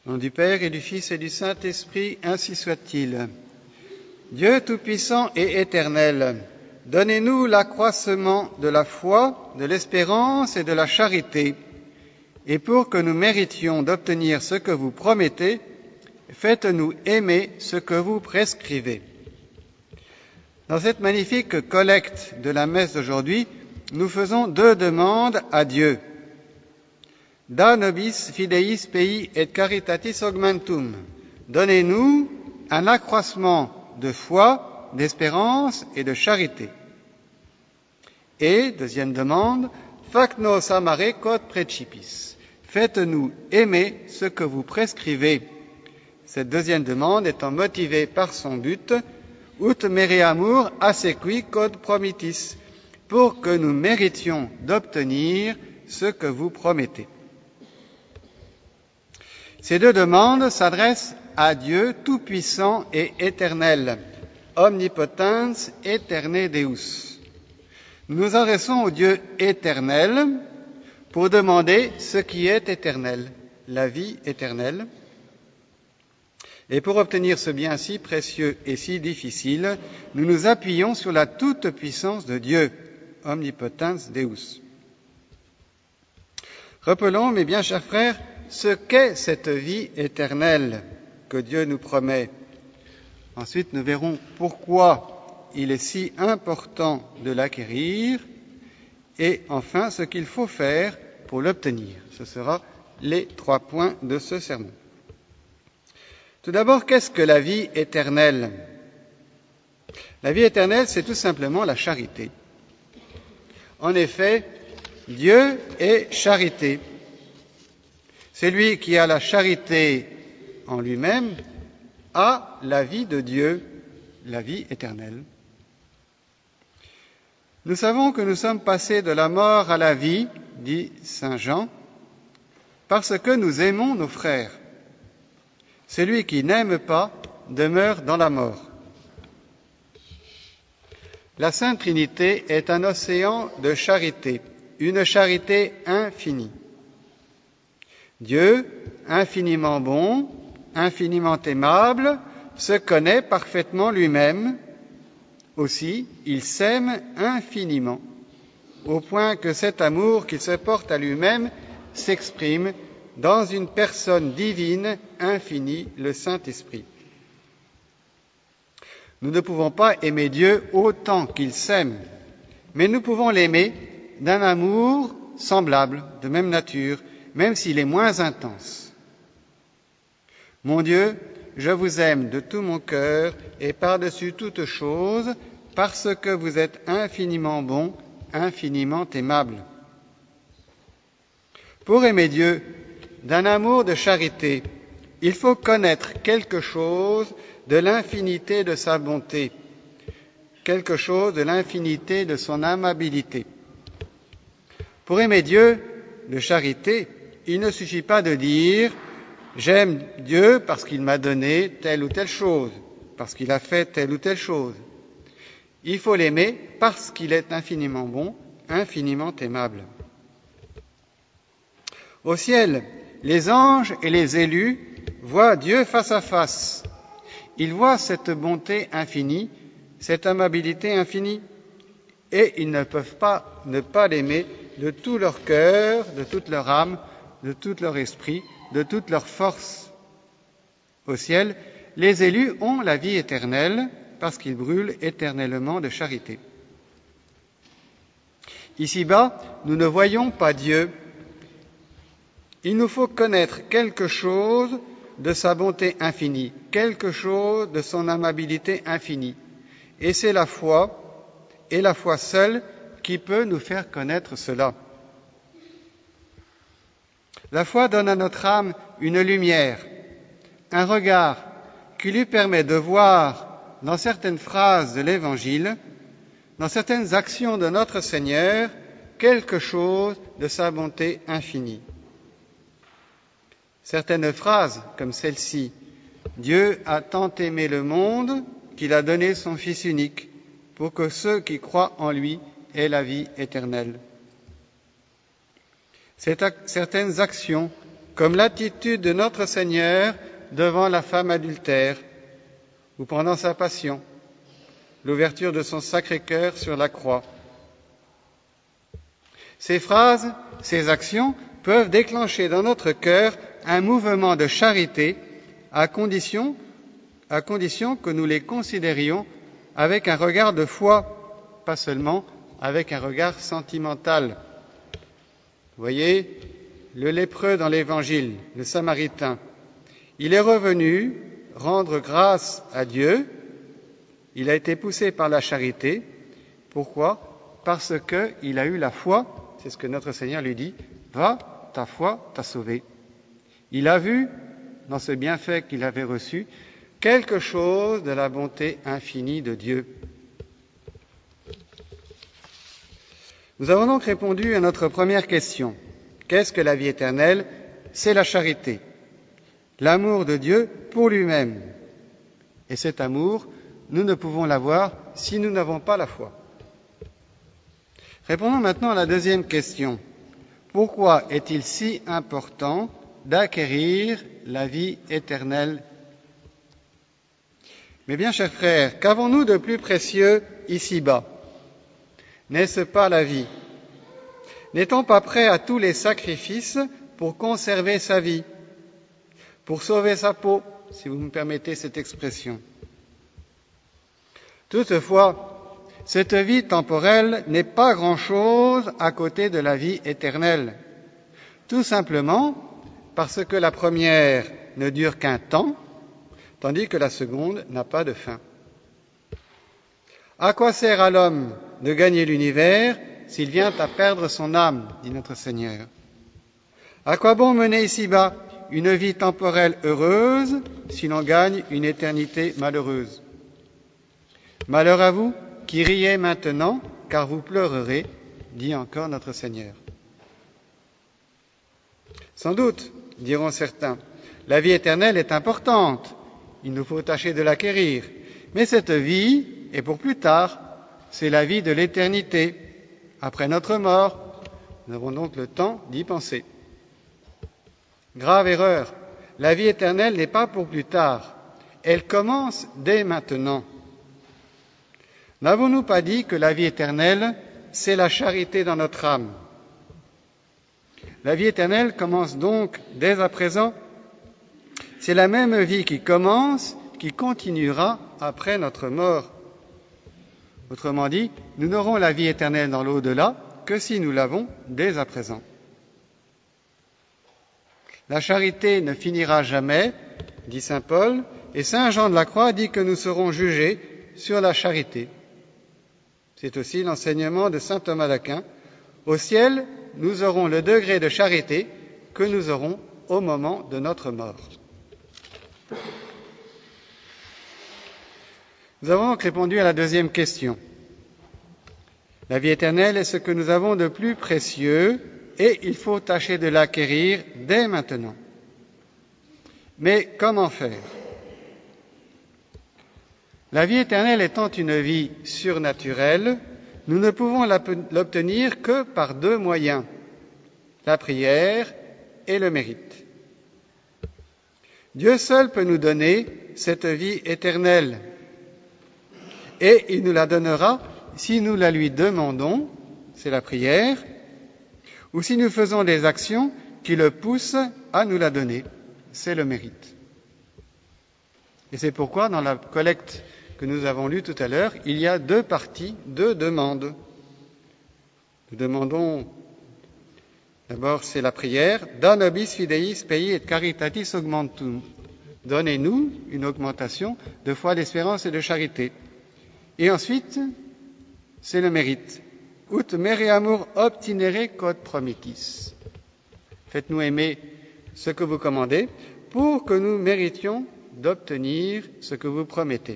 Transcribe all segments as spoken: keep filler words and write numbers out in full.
Au nom du Père et du Fils et du Saint-Esprit, ainsi soit-il. Dieu Tout-Puissant et Éternel, donnez-nous l'accroissement de la foi, de l'espérance et de la charité, et pour que nous méritions d'obtenir ce que vous promettez, faites-nous aimer ce que vous prescrivez. Dans cette magnifique collecte de la messe d'aujourd'hui, nous faisons deux demandes à Dieu. Da nobis fideis pei et caritatis augmentum. Donnez-nous un accroissement de foi, d'espérance et de charité. Et, deuxième demande, fac nos amare quod praecipis. Faites-nous aimer ce que vous prescrivez. Cette deuxième demande étant motivée par son but, ut mereamur assequi quod promittis, pour que nous méritions d'obtenir ce que vous promettez. Ces deux demandes s'adressent à Dieu tout-puissant et éternel, omnipotens aeterne Deus. Nous nous adressons au Dieu éternel pour demander ce qui est éternel, la vie éternelle. Et pour obtenir ce bien si précieux et si difficile, nous nous appuyons sur la toute-puissance de Dieu, omnipotens Deus. Rappelons, mes bien chers frères, ce qu'est cette vie éternelle que Dieu nous promet. Ensuite, nous verrons pourquoi il est si important de l'acquérir et enfin ce qu'il faut faire pour l'obtenir. Ce sera les trois points de ce sermon. Tout d'abord, qu'est-ce que la vie éternelle? La vie éternelle, c'est tout simplement la charité. En effet, Dieu est charité. Celui qui a la charité en lui-même a la vie de Dieu, la vie éternelle. Nous savons que nous sommes passés de la mort à la vie, dit saint Jean, parce que nous aimons nos frères. Celui qui n'aime pas demeure dans la mort. La Sainte Trinité est un océan de charité, une charité infinie. Dieu, infiniment bon, infiniment aimable, se connaît parfaitement lui-même. Aussi, il s'aime infiniment, au point que cet amour qu'il se porte à lui-même s'exprime dans une personne divine, infinie, le Saint-Esprit. Nous ne pouvons pas aimer Dieu autant qu'il s'aime, mais nous pouvons l'aimer d'un amour semblable, de même nature, même s'il est moins intense. Mon Dieu, je vous aime de tout mon cœur et par-dessus toute chose, parce que vous êtes infiniment bon, infiniment aimable. Pour aimer Dieu d'un amour de charité, il faut connaître quelque chose de l'infinité de sa bonté, quelque chose de l'infinité de son amabilité. Pour aimer Dieu de charité, il ne suffit pas de dire « j'aime Dieu parce qu'il m'a donné telle ou telle chose, parce qu'il a fait telle ou telle chose ». Il faut l'aimer parce qu'il est infiniment bon, infiniment aimable. Au ciel, les anges et les élus voient Dieu face à face. Ils voient cette bonté infinie, cette amabilité infinie, et ils ne peuvent pas ne pas l'aimer de tout leur cœur, de toute leur âme, de tout leur esprit, de toute leur force. Au ciel, les élus ont la vie éternelle parce qu'ils brûlent éternellement de charité. Ici-bas, nous ne voyons pas Dieu. Il nous faut connaître quelque chose de sa bonté infinie, quelque chose de son amabilité infinie. Et c'est la foi, et la foi seule, qui peut nous faire connaître cela. La foi donne à notre âme une lumière, un regard qui lui permet de voir dans certaines phrases de l'Évangile, dans certaines actions de notre Seigneur, quelque chose de sa bonté infinie. Certaines phrases, comme celle-ci, « Dieu a tant aimé le monde qu'il a donné son Fils unique pour que ceux qui croient en lui aient la vie éternelle. » Certaines actions comme l'attitude de notre Seigneur devant la femme adultère ou pendant sa passion, l'ouverture de son Sacré-Cœur sur la croix. Ces phrases, ces actions peuvent déclencher dans notre cœur un mouvement de charité à condition, à condition que nous les considérions avec un regard de foi, pas seulement avec un regard sentimental. Vous voyez, le lépreux dans l'Évangile, le Samaritain, il est revenu rendre grâce à Dieu, il a été poussé par la charité. Pourquoi ? Parce qu'il a eu la foi, c'est ce que notre Seigneur lui dit, « Va, ta foi t'a sauvé ». Il a vu, dans ce bienfait qu'il avait reçu, quelque chose de la bonté infinie de Dieu. Nous avons donc répondu à notre première question. Qu'est-ce que la vie éternelle ? C'est la charité, l'amour de Dieu pour lui-même. Et cet amour, nous ne pouvons l'avoir si nous n'avons pas la foi. Répondons maintenant à la deuxième question. Pourquoi est-il si important d'acquérir la vie éternelle ? Mais bien, chers frères, qu'avons-nous de plus précieux ici-bas ? N'est-ce pas la vie ? N'est-on pas prêt à tous les sacrifices pour conserver sa vie, pour sauver sa peau, si vous me permettez cette expression ? Toutefois, cette vie temporelle n'est pas grand-chose à côté de la vie éternelle, tout simplement parce que la première ne dure qu'un temps, tandis que la seconde n'a pas de fin. À quoi sert à l'homme de gagner l'univers s'il vient à perdre son âme, dit notre Seigneur. À quoi bon mener ici-bas une vie temporelle heureuse si l'on gagne une éternité malheureuse ? Malheur à vous qui riez maintenant, car vous pleurerez, dit encore notre Seigneur. Sans doute, diront certains, la vie éternelle est importante, il nous faut tâcher de l'acquérir, mais cette vie est pour plus tard, c'est la vie de l'éternité. Après notre mort, nous avons donc le temps d'y penser. Grave erreur, la vie éternelle n'est pas pour plus tard, elle commence dès maintenant. N'avons-nous pas dit que la vie éternelle, c'est la charité dans notre âme ? La vie éternelle commence donc dès à présent. C'est la même vie qui commence, qui continuera après notre mort. Autrement dit, nous n'aurons la vie éternelle dans l'au-delà que si nous l'avons dès à présent. La charité ne finira jamais, dit saint Paul, et saint Jean de la Croix dit que nous serons jugés sur la charité. C'est aussi l'enseignement de saint Thomas d'Aquin. Au ciel, nous aurons le degré de charité que nous aurons au moment de notre mort. Nous avons donc répondu à la deuxième question. La vie éternelle est ce que nous avons de plus précieux et il faut tâcher de l'acquérir dès maintenant. Mais comment faire ? La vie éternelle étant une vie surnaturelle, nous ne pouvons l'obtenir que par deux moyens, la prière et le mérite. Dieu seul peut nous donner cette vie éternelle et il nous la donnera si nous la lui demandons, c'est la prière, ou si nous faisons des actions qui le poussent à nous la donner, c'est le mérite. Et c'est pourquoi dans la collecte que nous avons lue tout à l'heure, il y a deux parties, deux demandes. Nous demandons, d'abord c'est la prière, Da nobis fideis pei et caritatis augmentum. Donnez-nous une augmentation de foi, d'espérance et de charité. Et ensuite, c'est le mérite. Ut mereamur obtinere quod promittis. Faites-nous aimer ce que vous commandez pour que nous méritions d'obtenir ce que vous promettez.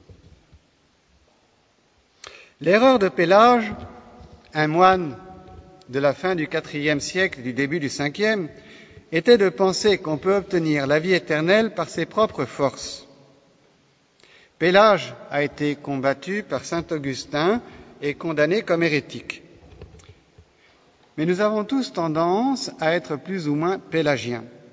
L'erreur de Pélage, un moine de la fin du quatrième siècle, du début du cinquième, était de penser qu'on peut obtenir la vie éternelle par ses propres forces. Pélage a été combattu par saint Augustin et condamné comme hérétique. Mais nous avons tous tendance à être plus ou moins pélagiens.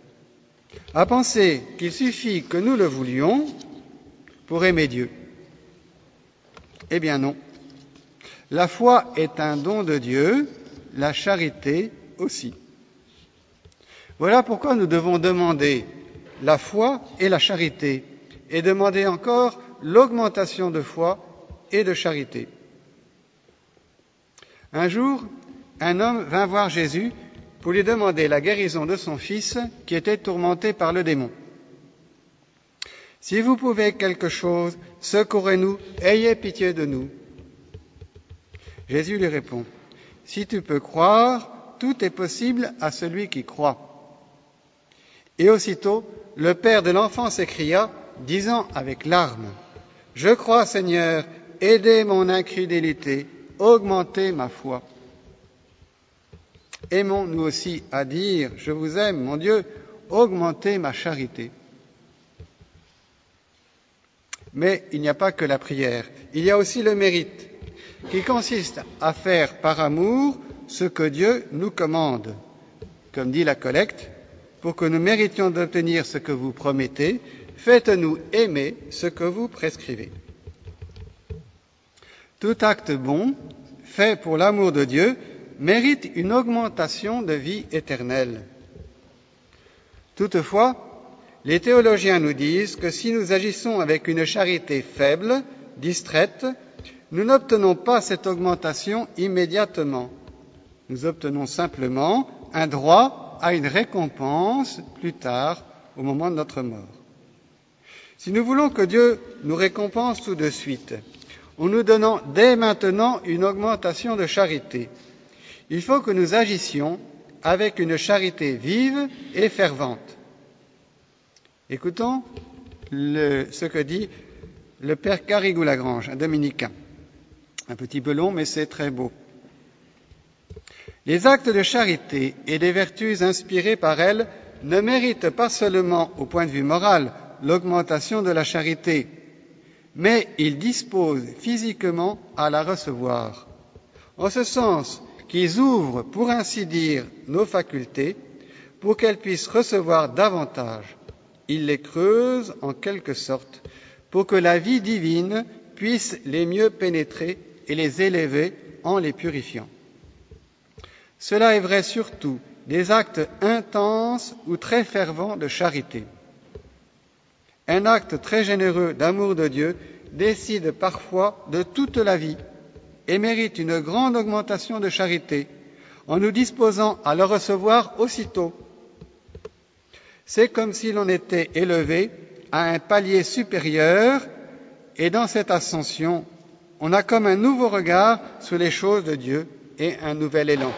à penser qu'il suffit que nous le voulions pour aimer Dieu. Eh bien non. La foi est un don de Dieu, la charité aussi. Voilà pourquoi nous devons demander la foi et la charité, et demander encore l'augmentation de foi et de charité. Un jour, un homme vint voir Jésus pour lui demander la guérison de son fils qui était tourmenté par le démon. « Si vous pouvez quelque chose, secourez-nous, ayez pitié de nous. » Jésus lui répond, « Si tu peux croire, tout est possible à celui qui croit. » Et aussitôt, le père de l'enfant s'écria, disant avec larmes, « Je crois, Seigneur, aidez mon incrédulité, augmentez ma foi. » Aimons nous aussi à dire, « Je vous aime, mon Dieu, augmentez ma charité. » Mais il n'y a pas que la prière, il y a aussi le mérite, qui consiste à faire par amour ce que Dieu nous commande. Comme dit la collecte, pour que nous méritions d'obtenir ce que vous promettez, faites-nous aimer ce que vous prescrivez. Tout acte bon, fait pour l'amour de Dieu, mérite une augmentation de vie éternelle. Toutefois, les théologiens nous disent que si nous agissons avec une charité faible, distraite, nous n'obtenons pas cette augmentation immédiatement. Nous obtenons simplement un droit à une récompense plus tard, au moment de notre mort. Si nous voulons que Dieu nous récompense tout de suite, en nous donnant dès maintenant une augmentation de charité, il faut que nous agissions avec une charité vive et fervente. Écoutons le, ce que dit le père Carigou-Lagrange, un dominicain. Un petit peu long, mais c'est très beau. Les actes de charité et des vertus inspirées par elles ne méritent pas seulement, au point de vue moral, l'augmentation de la charité, mais ils disposent physiquement à la recevoir, en ce sens qu'ils ouvrent, pour ainsi dire, nos facultés, pour qu'elles puissent recevoir davantage. Ils les creusent en quelque sorte, pour que la vie divine puisse les mieux pénétrer et les élever en les purifiant. Cela est vrai surtout des actes intenses ou très fervents de charité. Un acte très généreux d'amour de Dieu décide parfois de toute la vie et mérite une grande augmentation de charité en nous disposant à le recevoir aussitôt. C'est comme si l'on était élevé à un palier supérieur et dans cette ascension, on a comme un nouveau regard sur les choses de Dieu et un nouvel élan.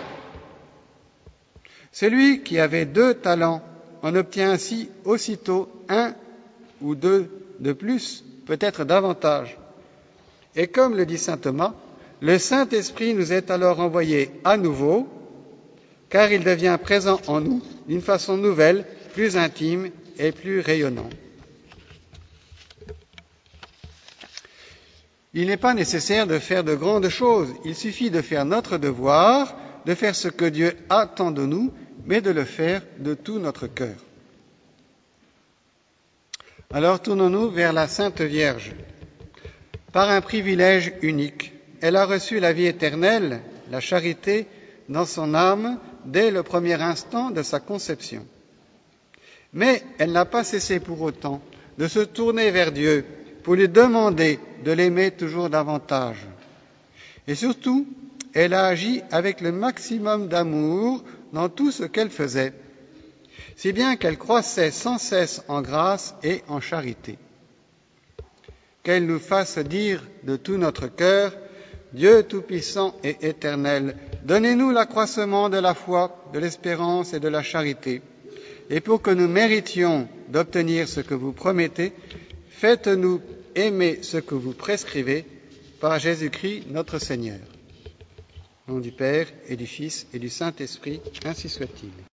Celui qui avait deux talents en obtient ainsi aussitôt un ou deux de plus, peut-être davantage. Et comme le dit saint Thomas, le Saint-Esprit nous est alors envoyé à nouveau, car il devient présent en nous d'une façon nouvelle, plus intime et plus rayonnante. Il n'est pas nécessaire de faire de grandes choses, il suffit de faire notre devoir, de faire ce que Dieu attend de nous, mais de le faire de tout notre cœur. Alors tournons-nous vers la Sainte Vierge. Par un privilège unique, elle a reçu la vie éternelle, la charité, dans son âme dès le premier instant de sa conception. Mais elle n'a pas cessé pour autant de se tourner vers Dieu pour lui demander de l'aimer toujours davantage. Et surtout, elle a agi avec le maximum d'amour dans tout ce qu'elle faisait, si bien qu'elle croissait sans cesse en grâce et en charité. Qu'elle nous fasse dire de tout notre cœur, Dieu Tout-Puissant et Éternel, donnez-nous l'accroissement de la foi, de l'espérance et de la charité, et pour que nous méritions d'obtenir ce que vous promettez, faites-nous aimer ce que vous prescrivez par Jésus-Christ notre Seigneur. Au nom du Père et du Fils et du Saint-Esprit, ainsi soit-il.